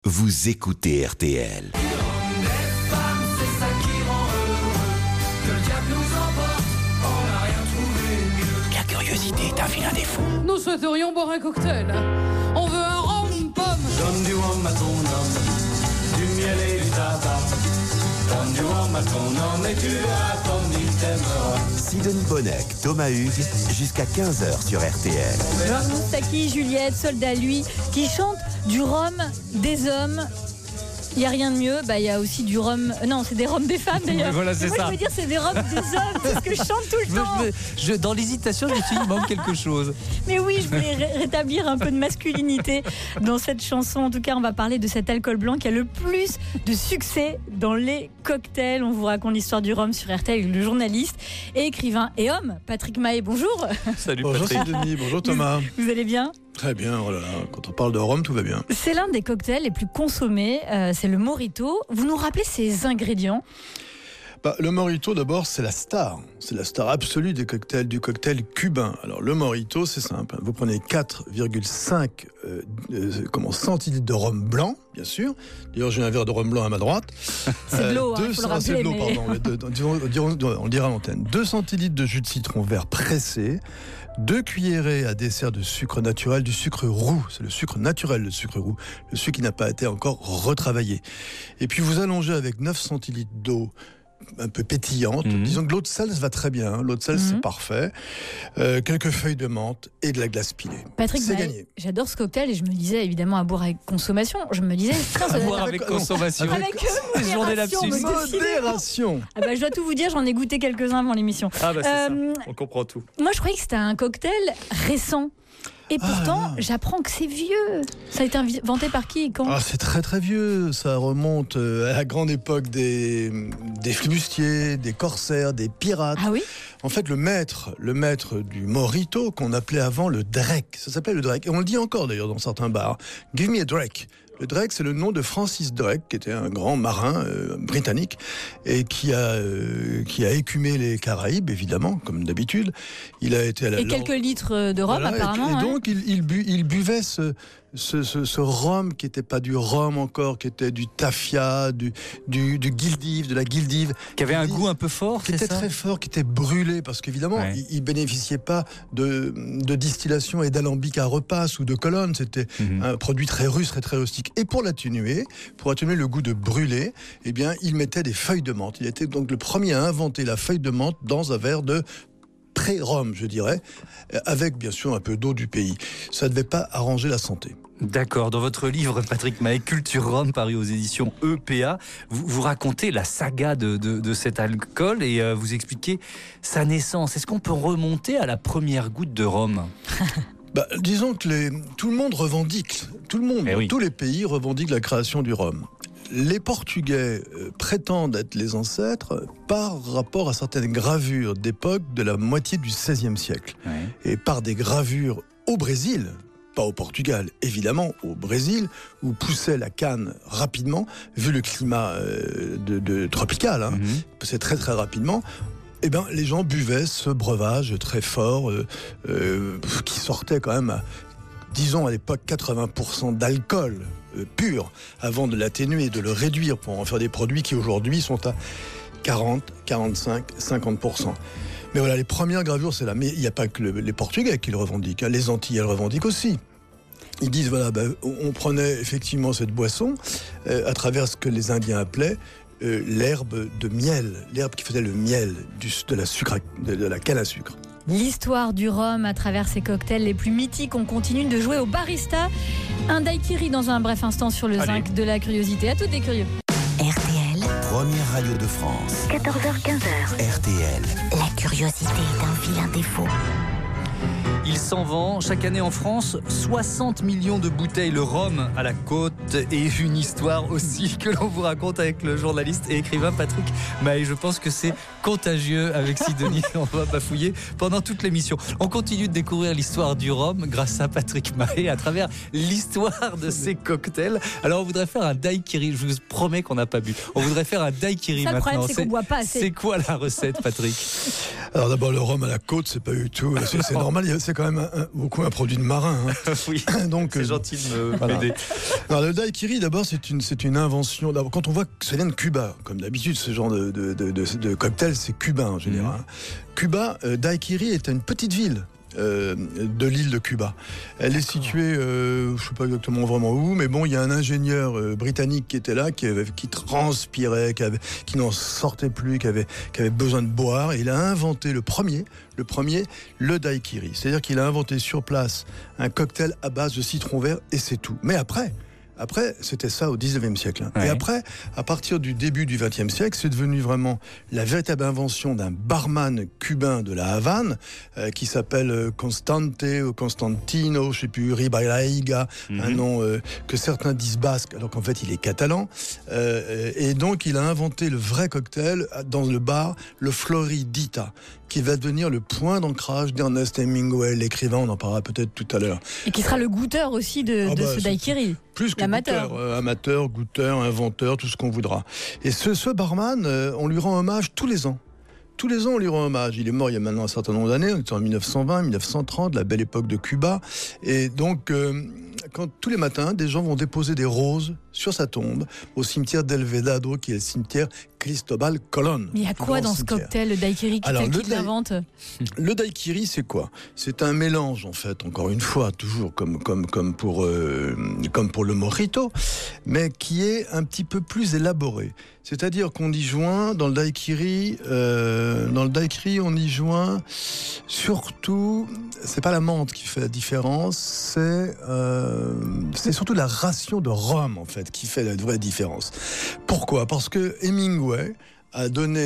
Vous écoutez RTL. La curiosité est un vilain défaut. Nous souhaiterions boire un cocktail. On veut un rhum pomme. Donne du rhum à ton homme, du miel et du tabac. Donne du rhum à ton homme et tu verras comme il t'aimera. Sidonie Bonnec, Thomas Hugues, jusqu'à 15h sur RTL. Georges Moustaki, Juliette, Soldat lui, qui chantent du rhum des hommes. Il n'y a rien de mieux, il y a aussi du rhum. Non, c'est des rhums des femmes d'ailleurs. Oui, voilà, c'est moi, ça. je veux dire, c'est des rhums des hommes, c'est ce que je chante tout le temps. Dans l'hésitation, je me suis dit, il manque quelque chose. Mais oui, je voulais rétablir un peu de masculinité dans cette chanson. En tout cas, on va parler de cet alcool blanc qui a le plus de succès dans les cocktails. On vous raconte l'histoire du rhum sur RTL avec le journaliste et écrivain et homme, Patrick Mahé. Bonjour. Salut Bonjour Patrick. Sidonie, bonjour Thomas. Vous allez bien ? Très bien, oh là là, quand on parle de rhum, tout va bien. C'est l'un des cocktails les plus consommés, c'est le Mojito. Vous nous rappelez ses ingrédients ? Le Mojito, d'abord, c'est la star absolue du cocktail cubain. Alors, le Mojito, c'est simple. Vous prenez 4,5 centilitres de rhum blanc, bien sûr. D'ailleurs, j'ai un verre de rhum blanc à ma droite. C'est de l'eau, il faut le rappeler. C'est de l'eau, pardon. On le dira à l'antenne. 2 centilitres de jus de citron vert pressé. 2 cuillerées à dessert de sucre naturel, du sucre roux. C'est le sucre naturel, le sucre roux. Le sucre qui n'a pas été encore retravaillé. Et puis, vous allongez avec 9 centilitres d'eau un peu pétillante. Disons que l'eau de sel, ça va très bien. L'eau de sel, c'est parfait. Quelques feuilles de menthe et de la glace pilée. Patrick, c'est gagné. J'adore ce cocktail et je me disais évidemment à boire avec consommation. Je me disais, À boire avec consommation. Avec modération. Modération. Je dois tout vous dire, j'en ai goûté quelques-uns avant l'émission. C'est ça. On comprend tout. Moi, je croyais que c'était un cocktail récent. Et pourtant, j'apprends que c'est vieux. Ça a été inventé par qui et quand ? C'est très très vieux. Ça remonte à la grande époque des flibustiers, des corsaires, des pirates. Ah oui ? En fait, le maître du Mojito, qu'on appelait avant le Drake, ça s'appelait le Drake. Et on le dit encore d'ailleurs dans certains bars. Give me a Drake. Le Drake, c'est le nom de Francis Drake, qui était un grand marin britannique et qui a écumé les Caraïbes, évidemment, comme d'habitude. Il a été à la quelques litres de rhum, apparemment. Et donc, il buvait ce rhum qui n'était pas du rhum encore, qui était du tafia, du guildive, de la guildive. Qui avait un goût un peu fort, qui était très fort, qui était brûlé, parce qu'évidemment, il ne bénéficiait pas de distillation et d'alambic à repasse ou de colonne. C'était un produit très russe, très rustique. Et pour atténuer le goût de brûlé, eh bien, il mettait des feuilles de menthe. Il était donc le premier à inventer la feuille de menthe dans un verre de pré-rhum, je dirais, avec bien sûr un peu d'eau du pays. Ça ne devait pas arranger la santé. D'accord. Dans votre livre, Patrick Mahé, Culture Rhum, paru aux éditions EPA, vous racontez la saga de cet alcool et vous expliquez sa naissance. Est-ce qu'on peut remonter à la première goutte de rhum ? Disons que tout le monde revendique, tous les pays revendiquent la création du rhum. Les Portugais prétendent être les ancêtres par rapport à certaines gravures d'époque de la moitié du XVIe siècle. Et par des gravures au Brésil, pas au Portugal, évidemment, au Brésil, où poussait la canne rapidement, vu le climat tropical, c'est très très rapidement. Les gens buvaient ce breuvage très fort, qui sortait quand même disons à l'époque 80% d'alcool pur, avant de l'atténuer, de le réduire pour en faire des produits qui aujourd'hui sont à 40, 45, 50%. Mais voilà, les premières gravures, c'est là. Mais il n'y a pas que les Portugais qui le revendiquent, les Antilles le revendiquent aussi. Ils disent, on prenait effectivement cette boisson à travers ce que les Indiens appelaient l'herbe de miel, l'herbe qui faisait le miel de la canne à sucre. L'histoire du rhum à travers ces cocktails les plus mythiques. On continue de jouer au barista. Un daiquiri dans un bref instant sur le zinc de la curiosité. À toutes des curieux. RTL, première radio de France. 14h-15h. RTL. La curiosité est un vilain défaut. Il s'en vend chaque année en France 60 millions de bouteilles. Le rhum à la côte et une histoire aussi que l'on vous raconte avec le journaliste et écrivain Patrick Mahé. Je pense que c'est contagieux avec Sidonie. On va bafouiller pendant toute l'émission. On continue de découvrir l'histoire du rhum grâce à Patrick Mahé à travers l'histoire de ces cocktails. Alors on voudrait faire un daiquiri. Je vous promets qu'on n'a pas bu. On voudrait faire un daiquiri ça, maintenant. Le problème, c'est qu'on boit pas assez. C'est quoi la recette, Patrick ? Alors d'abord, le rhum à la côte, c'est pas du tout, c'est normal. normal, c'est quand même beaucoup un produit de marin. Hein. Oui, donc, c'est gentil de m'aider. Alors, le daiquiri, d'abord, c'est une invention. D'abord, quand on voit que ça vient de Cuba, comme d'habitude, ce genre de cocktail, c'est cubain en général. Cuba, daiquiri est une petite ville. De l'île de Cuba. Elle est située, je ne sais pas exactement vraiment où, mais bon, il y a un ingénieur britannique qui était là, qui transpirait, qui n'en sortait plus, qui avait besoin de boire, et il a inventé le premier, le daiquiri. C'est-à-dire qu'il a inventé sur place un cocktail à base de citron vert, et c'est tout. Mais après, c'était ça au 19e siècle. Hein. Ouais. Et après, à partir du début du 20e siècle, c'est devenu vraiment la véritable invention d'un barman cubain de la Havane qui s'appelle Constante ou Constantino, je ne sais plus, Ribaraiga, un nom que certains disent basque, alors qu'en fait il est catalan. Et donc il a inventé le vrai cocktail dans le bar, le Floridita, qui va devenir le point d'ancrage d'Ernest Hemingway, l'écrivain, on en parlera peut-être tout à l'heure. Et qui sera le goûteur aussi de ce daiquiri. Plus que amateur, goûteur, inventeur, tout ce qu'on voudra. Et ce barman, on lui rend hommage tous les ans. Tous les ans, on lui rend hommage. Il est mort il y a maintenant un certain nombre d'années, on était en 1920, 1930, la belle époque de Cuba. Et donc, quand tous les matins, des gens vont déposer des roses sur sa tombe, au cimetière d'El Vedado, qui est le cimetière Cristobal Colón. Mais il y a quoi dans ce cocktail, le daiquiri, qui l'invente ? Le daiquiri, c'est quoi ? C'est un mélange, en fait, encore une fois, toujours comme pour le mojito, mais qui est un petit peu plus élaboré. C'est-à-dire qu'on y joint, dans le daiquiri, on y joint surtout, c'est pas la menthe qui fait la différence, c'est surtout la ration de rhum, en fait, qui fait la vraie différence. Pourquoi ? Parce que Hemingway a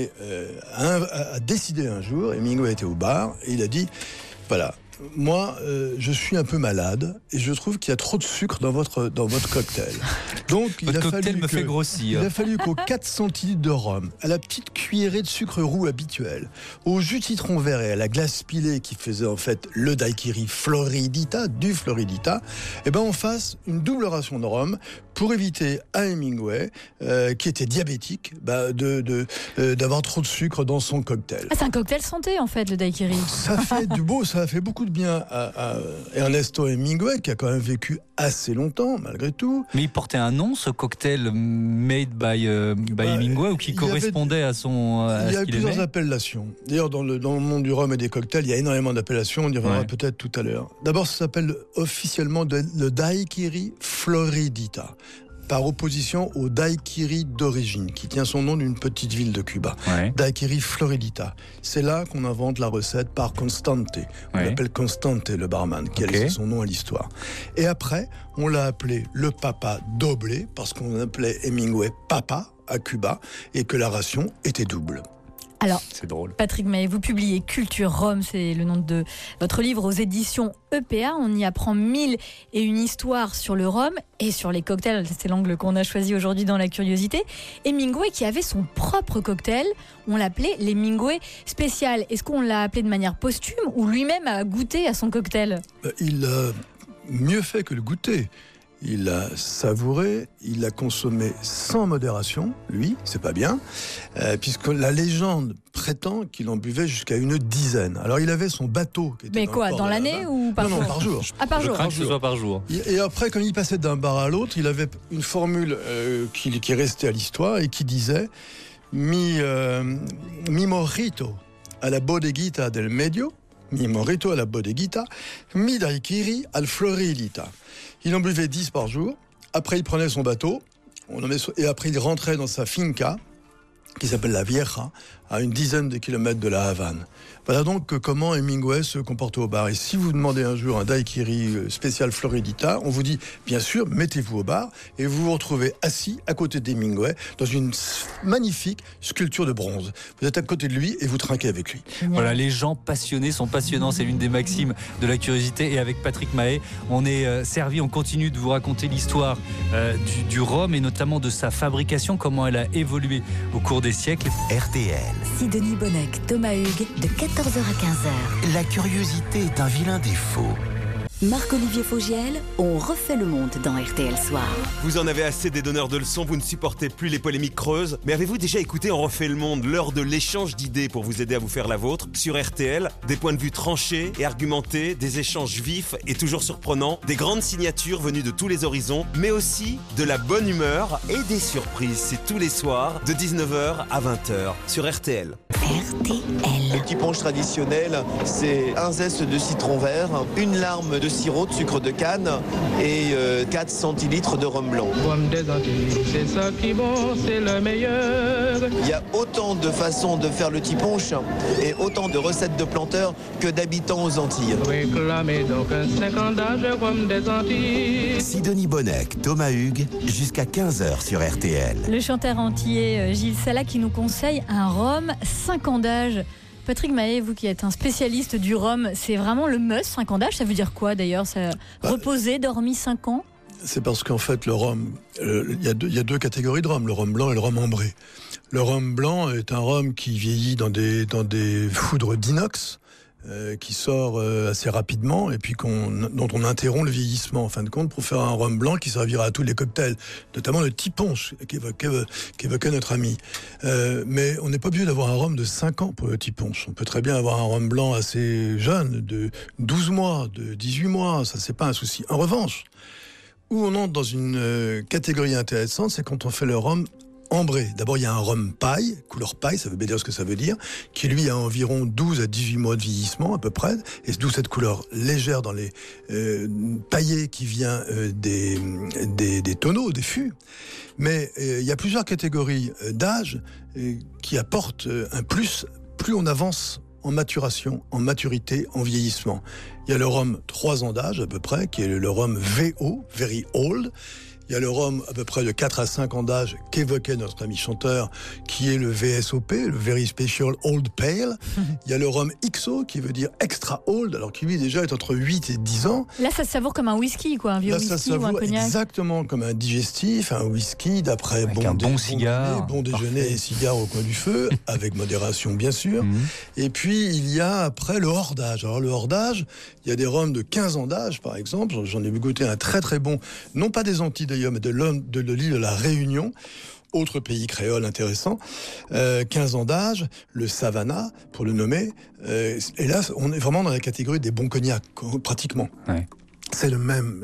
décidé un jour, Hemingway était au bar, et il a dit, voilà, moi, je suis un peu malade et je trouve qu'il y a trop de sucre dans votre cocktail. Donc, il a fallu qu'aux 4 centilitres de rhum, à la petite cuillerée de sucre roux habituel, au jus de citron vert et à la glace pilée qui faisait en fait le daiquiri Floridita, on fasse une double ration de rhum pour éviter à Hemingway, qui était diabétique, d'avoir trop de sucre dans son cocktail. Ah, c'est un cocktail santé en fait, le daiquiri. Ça a fait beaucoup de bien à Ernesto Hemingway, qui a quand même vécu assez longtemps, malgré tout. Mais il portait un nom, ce cocktail made by Hemingway, ou qui correspondait à son... il y a plusieurs appellations. D'ailleurs, dans le monde du rhum et des cocktails, il y a énormément d'appellations, on y reviendra peut-être tout à l'heure. D'abord, ça s'appelle officiellement le daiquiri Floridita, par opposition au daiquiri d'origine, qui tient son nom d'une petite ville de Cuba. Ouais. Daiquiri Floridita. C'est là qu'on invente la recette par Constante. On l'appelle Constante, le barman, qui a laissé son nom à l'histoire. Et après, on l'a appelé le Papa Doble, parce qu'on appelait Hemingway Papa à Cuba, et que la ration était double. Alors, c'est drôle. Patrick Mahé, vous publiez Culture Rhum, c'est le nom de votre livre aux éditions EPA. On y apprend 1001 histoires sur le rhum et sur les cocktails. C'est l'angle qu'on a choisi aujourd'hui dans la curiosité. Hemingway, qui avait son propre cocktail, on l'appelait l'Hemingway spécial. Est-ce qu'on l'a appelé de manière posthume ou lui-même a goûté à son cocktail ? Il a mieux fait que le goûter. Il l'a savouré, il l'a consommé sans modération, lui, c'est pas bien, puisque la légende prétend qu'il en buvait jusqu'à une dizaine. Alors il avait son bateau qui était mais quoi, dans l'année ou par jour ? Non, par jour. Ah, par jour. Je crains que ce soit par jour. Et après, quand il passait d'un bar à l'autre, il avait une formule qui est restée à l'histoire et qui disait mi mojito a la bodeguita del medio, mi mojito a la bodeguita, mi daiquiri al Floridita. Il en buvait 10 par jour. Après, il prenait son bateau. Et après, il rentrait dans sa finca, qui s'appelle la Vieja, à une dizaine de kilomètres de la Havane. Voilà donc comment Hemingway se comportait au bar. Et si vous demandez un jour un daiquiri spécial Floridita, on vous dit, bien sûr, mettez-vous au bar et vous vous retrouvez assis à côté d'Hemingway dans une magnifique sculpture de bronze. Vous êtes à côté de lui et vous trinquez avec lui. Voilà, les gens passionnés sont passionnants. C'est l'une des maximes de la curiosité. Et avec Patrick Mahé, on est servi, on continue de vous raconter l'histoire du rhum et notamment de sa fabrication, comment elle a évolué au cours des siècles. RTL. Sidonie Bonnec, Thomas Hugues, de 14h à 15h. La curiosité est un vilain défaut. Marc-Olivier Fogiel, on refait le monde dans RTL Soir. Vous en avez assez des donneurs de leçons, vous ne supportez plus les polémiques creuses. Mais avez-vous déjà écouté On refait le monde, l'heure de l'échange d'idées pour vous aider à vous faire la vôtre? Sur RTL, des points de vue tranchés et argumentés, des échanges vifs et toujours surprenants, des grandes signatures venues de tous les horizons, mais aussi de la bonne humeur et des surprises. C'est tous les soirs de 19h à 20h sur RTL. RTL. Le petit punch traditionnel, c'est un zeste de citron vert, une larme de sirop de sucre de canne et 4 centilitres de rhum blanc. Rhum des Antilles, c'est ça qui est bon, c'est le meilleur. Il y a autant de façons de faire le petit punch et autant de recettes de planteurs que d'habitants aux Antilles. Réclamez donc un 5 ans d'âge Rhum des Antilles. Sidonie Bonnec, Thomas Hugues, jusqu'à 15h sur RTL. Le chanteur antillais Gilles Sala qui nous conseille un rhum 5 ans d'âge. Patrick Mahé, vous qui êtes un spécialiste du rhum, c'est vraiment le must 5 ans d'âge. Ça veut dire quoi d'ailleurs? Reposé, dormi 5 ans? C'est parce qu'en fait, le rhum, il y a deux catégories de rhum, le rhum blanc et le rhum ambré. Le rhum blanc est un rhum qui vieillit dans des foudres d'inox, qui sort assez rapidement et puis dont on interrompt le vieillissement en fin de compte pour faire un rhum blanc qui servira à tous les cocktails, notamment le petit punch qu'évoquait notre ami. Mais on n'est pas obligé d'avoir un rhum de 5 ans pour le petit punch. On peut très bien avoir un rhum blanc assez jeune, de 12 mois, de 18 mois, ça c'est pas un souci. En revanche, où on entre dans une catégorie intéressante, c'est quand on fait le rhum ambré. D'abord, il y a un rhum paille, couleur paille, ça veut bien dire ce que ça veut dire, qui lui a environ 12 à 18 mois de vieillissement à peu près, et d'où cette couleur légère dans les paillés qui vient des tonneaux, des fûts. Mais il y a plusieurs catégories d'âge qui apportent un plus on avance en maturation, en maturité, en vieillissement. Il y a le rhum 3 ans d'âge à peu près, qui est le rhum VO, Very Old. Il y a le rhum à peu près de 4 à 5 ans d'âge qu'évoquait notre ami chanteur, qui est le VSOP, le Very Special Old Pale. Il y a le rhum XO, qui veut dire Extra Old, alors qui lui déjà est entre 8 et 10 ans. Là, ça se savoure comme un whisky, quoi, un vieux whisky ça ou un cognac. Exactement comme un digestif, un whisky, d'après bon cigare. Bon déjeuner et cigare au coin du feu, avec modération bien sûr. Et puis, il y a après le hors d'âge. Alors le hors d'âge, il y a des rhums de 15 ans d'âge, par exemple. J'en ai goûté un très très bon, non pas des Antilles d'ailleurs, mais de l'île de la Réunion, autre pays créole intéressant, 15 ans d'âge, le Savannah, pour le nommer, et là, on est vraiment dans la catégorie des bons cognacs, pratiquement. Ouais. C'est le même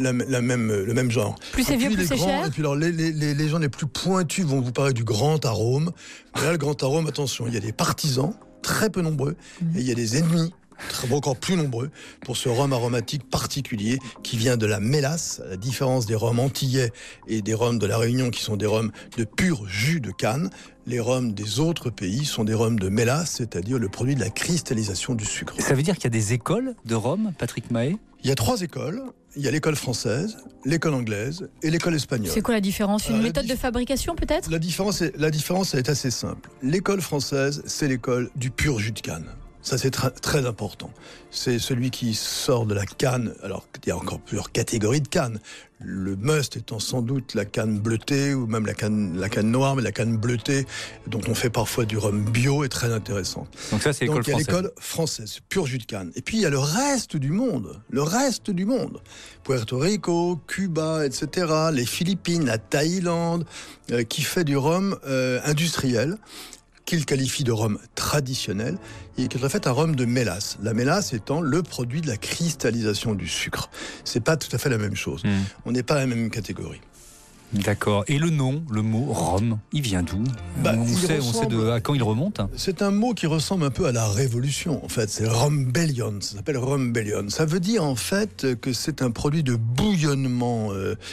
genre. Plus c'est vieux, plus c'est cher. Et puis alors, les gens les plus pointus vont vous parler du grand arôme. Mais là, le grand arôme, attention, il y a des partisans, très peu nombreux, et il y a des ennemis, encore plus nombreux, pour ce rhum aromatique particulier qui vient de la mélasse, à la différence des rhums antillais et des rhums de la Réunion qui sont des rhums de pur jus de canne. Les rhums des autres pays sont des rhums de mélasse, c'est-à-dire le produit de la cristallisation du sucre. Ça veut dire qu'il y a des écoles de rhum, Patrick Mahé? Il y a 3 écoles. Il y a l'école française, l'école anglaise et l'école espagnole. C'est quoi la différence? Une méthode de fabrication peut-être? La différence est assez simple. L'école française, c'est l'école du pur jus de canne. Ça, c'est très important. C'est celui qui sort de la canne. Alors, il y a encore plusieurs catégories de cannes. Le must étant sans doute la canne bleutée, ou même la canne noire, mais la canne bleutée, dont on fait parfois du rhum bio, est très intéressante. Donc ça, c'est l'école française. Donc, il y a l'école française, pur jus de canne. Et puis, il y a le reste du monde. Le reste du monde. Puerto Rico, Cuba, etc., les Philippines, la Thaïlande, qui fait du rhum industriel, qu'il qualifie de rhum traditionnel, et qui est en fait un rhum de mélasse. La mélasse étant le produit de la cristallisation du sucre. C'est pas tout à fait la même chose. On n'est pas à la même catégorie. D'accord. Et le nom, le mot rhum, il vient d'où? On sait à quand il remonte? C'est un mot qui ressemble un peu à la Révolution, en fait. C'est Rumbellion, ça s'appelle Rumbellion. Ça veut dire, en fait, que c'est un produit de bouillonnement.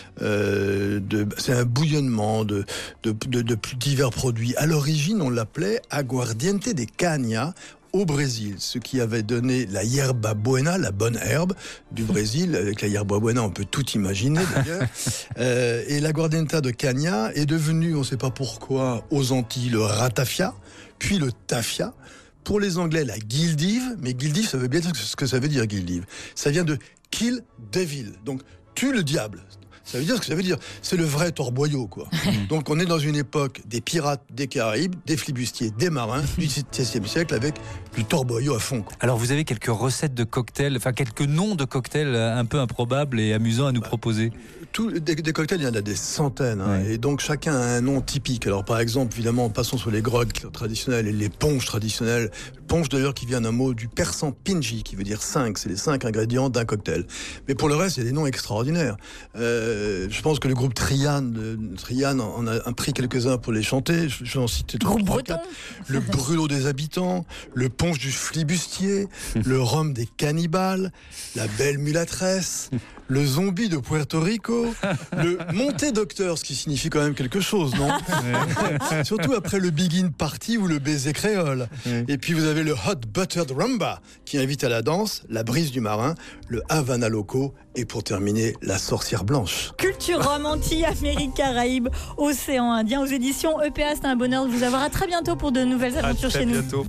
C'est un bouillonnement de divers produits. À l'origine, on l'appelait aguardiente de caña, au Brésil, ce qui avait donné la yerba buena, la bonne herbe du Brésil. Avec la yerba buena, on peut tout imaginer d'ailleurs. Et l'aguardiente de caña est devenu, on ne sait pas pourquoi, aux Antilles, le ratafia, puis le tafia. Pour les Anglais, la guildive. Mais guildive, ça veut bien dire ce que ça veut dire, guildive. Ça vient de kill devil, donc tue le diable. Ça veut dire ce que ça veut dire. C'est le vrai torboyau, quoi. Donc on est dans une époque des pirates des Caraïbes, des flibustiers, des marins du XVIe siècle avec du torboyau à fond, quoi. Alors vous avez quelques recettes de cocktails, enfin quelques noms de cocktails un peu improbables et amusants à nous proposer. Des cocktails, il y en a des centaines, hein, et donc chacun a un nom typique. Alors par exemple, évidemment, passons sur les grogs traditionnels et les ponches traditionnelles. Ponche d'ailleurs qui vient d'un mot du persan pinji, qui veut dire 5. C'est les 5 ingrédients d'un cocktail. Mais pour le reste, il y a des noms extraordinaires. Je pense que le groupe Trian en a pris quelques-uns pour les chanter. Je vais en citer 3 ou 4. Le brûlot des habitants, le ponche du flibustier, le rhum des cannibales, la belle mulâtresse, le zombie de Puerto Rico, le monté docteur, ce qui signifie quand même quelque chose, non? Surtout après le begin party ou le baiser créole. Et puis vous avez le hot buttered rumba qui invite à la danse, la brise du marin, le Havana Loco et pour terminer la sorcière blanche. Culture Rome, Antilles, Caraïbes, Océan Indien aux éditions EPA. C'est un bonheur de vous avoir. À très bientôt pour de nouvelles aventures chez nous.